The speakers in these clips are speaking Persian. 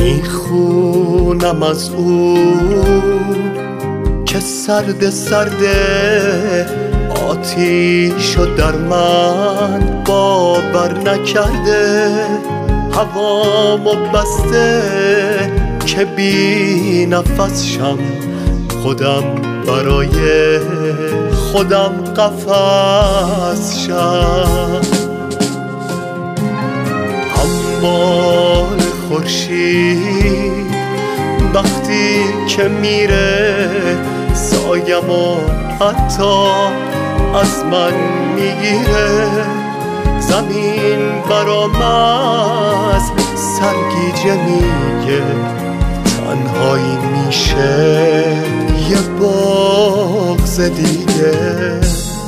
میخونم از او که سرد سرده آتیشو در من باور نکرده، هوامو بسته که بی نفس شم، خودم برای خودم قفس شم. هموار خورشید وقتی که میره سایمو حتی از من میگیره، زمین برام از سرگیجه میگه تنهایی میشه یه بغض دیگه.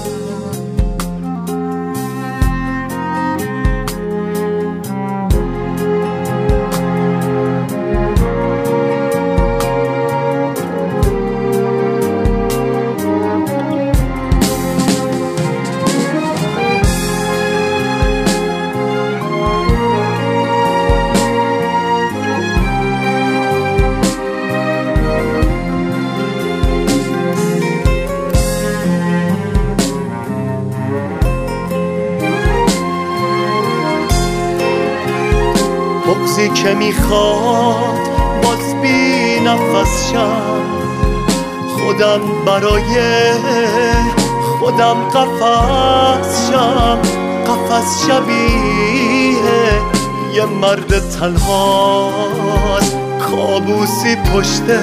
بغضی که میخواد باز بی نفس شم، خودم برای خودم قفس شم. قفس شبیه یه مرد تنهاست، کابوسی پشته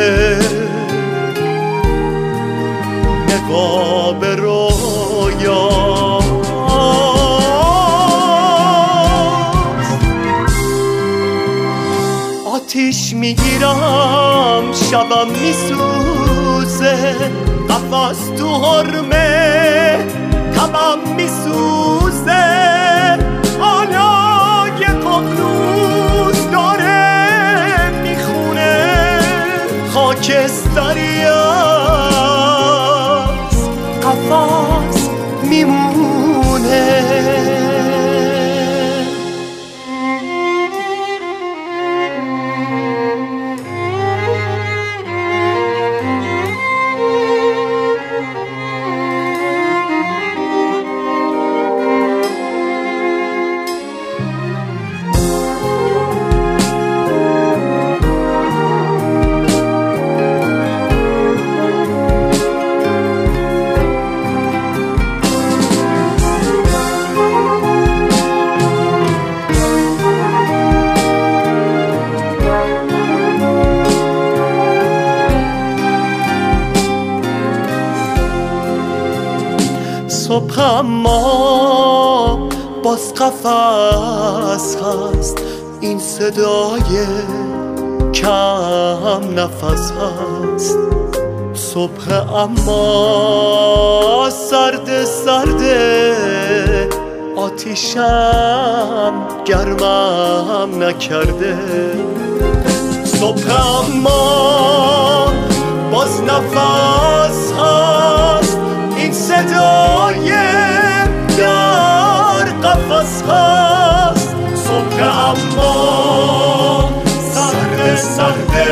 نقاب رویا. آتیش میگیرم شبم میسوزه، قفس تو حرمه تبم میسوزه، آنای ققنوس داره میخونه، خاکستری از قفس میمونه. صبح اما باز قفس هست، این صدای کم نفس هست. صبح اما سرد سرده آتیشم گرمم نکرده. صبح اما باز نفس هست، این صدای در قفس هست. صبح اما سرد سرد